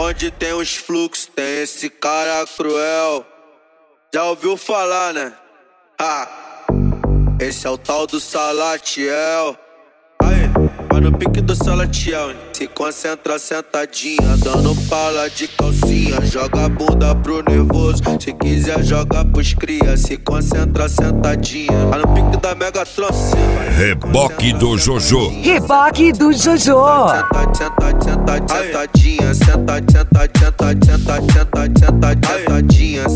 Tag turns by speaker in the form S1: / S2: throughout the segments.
S1: Onde tem os fluxos, tem esse cara cruel. Já ouviu falar, né? Esse é o tal do Salatiel. Aí, vai no pique do Salatiel, hein? Se concentra sentadinha, dando pala de calcinha. Joga a bunda pro nervoso, se quiser joga pros cria. Se concentra sentadinha, vai no pique da Megatron.
S2: Reboque do Jojo.
S3: Reboque do Jojo.
S1: Sentadinha, sentadinha, sentadinha,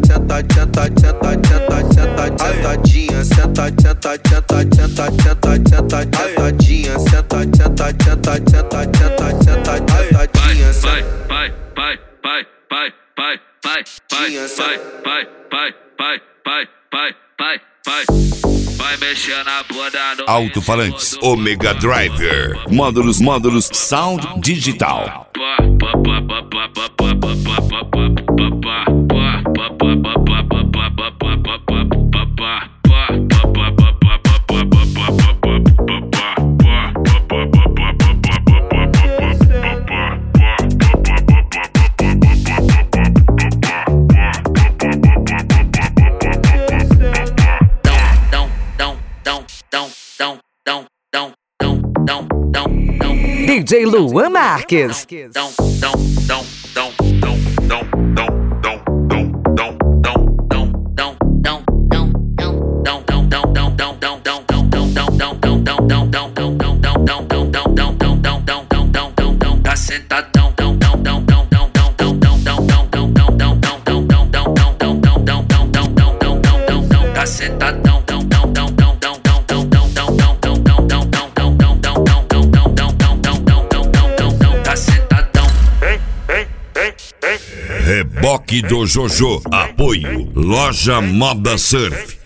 S1: vai mexer na bunda no
S2: Alto-falantes Omega Driver. Módulos Sound Digital.
S3: DJ Luan Marques.
S1: Tá sentadão, tá sentadão.
S2: Reboque do Jojo. Apoio Loja Moda Surf.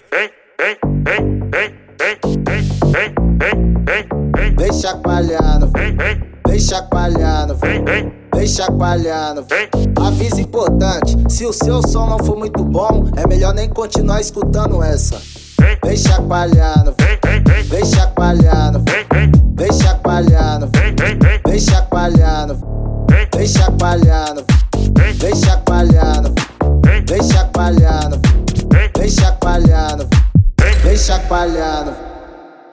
S4: Vem chacoalhando, vem chacoalhando, vem chacoalhando. Aviso importante: se o seu som não for muito bom, é melhor nem continuar escutando essa. Vem chacoalhando, vem chacoalhando, vem chacoalhando, vem chacoalhando, vem chacoalhando, vem chacoalhando, vem chacoalhando, vem chacoalhando, vem chacoalhando.